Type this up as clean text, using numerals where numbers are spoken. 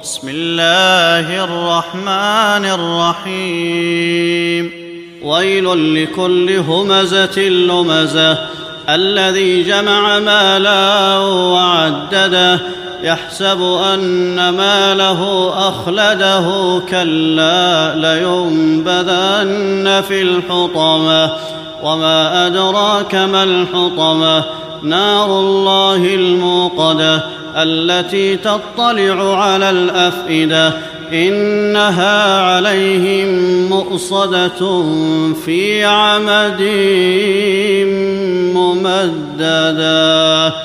بسم الله الرحمن الرحيم ويل لكل همزة لمزة الذي جمع مالا وعدده يحسب أن ماله أخلده كلا لينبذن في الحطمة وما أدراك ما الحطمة نار الله الموقدة التي تطلع على الأفئدة إنها عليهم مؤصدة في عمد ممددة